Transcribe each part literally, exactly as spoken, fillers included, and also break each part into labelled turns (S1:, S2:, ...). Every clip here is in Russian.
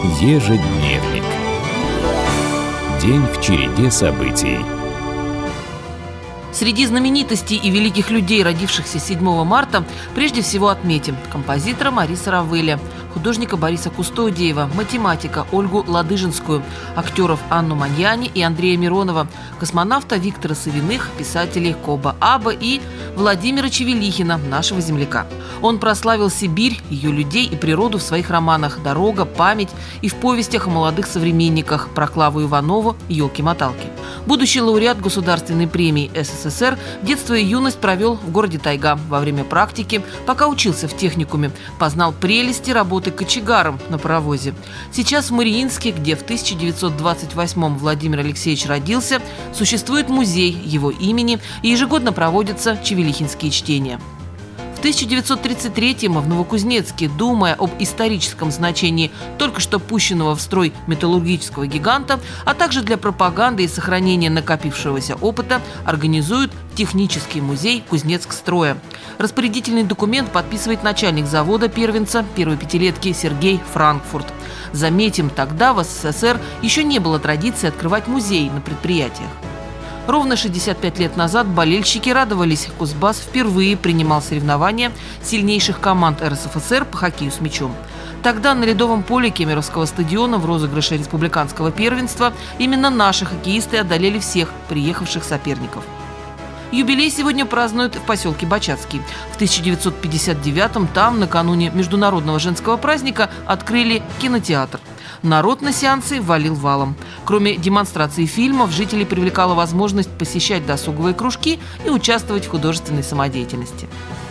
S1: Ежедневник. День в череде событий.
S2: Среди знаменитостей и великих людей, родившихся седьмого марта, прежде всего отметим композитора Мариса Равеля, художника Бориса Кустодиева, математика Ольгу Ладыжинскую, актеров Анну Маньяни и Андрея Миронова, космонавта Виктора Савиных, писателей Коба Аба и Владимира Чевелихина, нашего земляка. Он прославил Сибирь, ее людей и природу в своих романах «Дорога», «Память» и в повестях о молодых современниках про Клаву Иванову и «Елки-моталки». Будущий лауреат Государственной премии СССР детство и юность провел в городе Тайга. Во время практики, пока учился в техникуме, познал прелести работы кочегаром на паровозе. Сейчас в Мариинске, где в тысяча девятьсот двадцать восьмом Владимир Алексеевич родился, существует музей его имени и ежегодно проводятся чевелихинские чтения. В тысяча девятьсот тридцать третьем в Новокузнецке, думая об историческом значении только что пущенного в строй металлургического гиганта, а также для пропаганды и сохранения накопившегося опыта, организуют технический музей Кузнецкстроя. Распорядительный документ подписывает начальник завода первенца первой пятилетки Сергей Франкфурт. Заметим, тогда в СССР еще не было традиции открывать музей на предприятиях. Ровно шестьдесят пять лет назад болельщики радовались. Кузбасс впервые принимал соревнования сильнейших команд РСФСР по хоккею с мячом. Тогда на ледовом поле Кемеровского стадиона в розыгрыше республиканского первенства именно наши хоккеисты одолели всех приехавших соперников. Юбилей сегодня празднуют в поселке Бачацкий. В тысяча девятьсот пятьдесят девятом там, накануне Международного женского праздника, открыли кинотеатр. Народ на сеансы валил валом. Кроме демонстрации фильмов, жителей привлекала возможность посещать досуговые кружки и участвовать в художественной самодеятельности.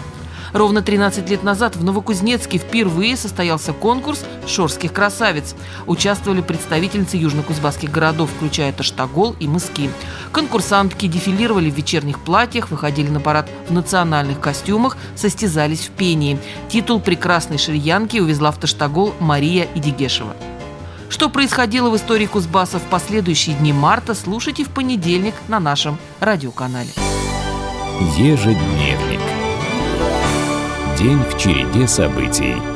S2: Ровно тринадцать лет назад в Новокузнецке впервые состоялся конкурс «Шорских красавиц». Участвовали представительницы южно-кузбасских городов, включая Таштагол и Мыски. Конкурсантки дефилировали в вечерних платьях, выходили на парад в национальных костюмах, состязались в пении. Титул прекрасной ширьянки увезла в Таштагол Мария Идигешева. Что происходило в истории Кузбасса в последующие дни марта, слушайте в понедельник на нашем радиоканале.
S1: Ежедневник. День в череде событий.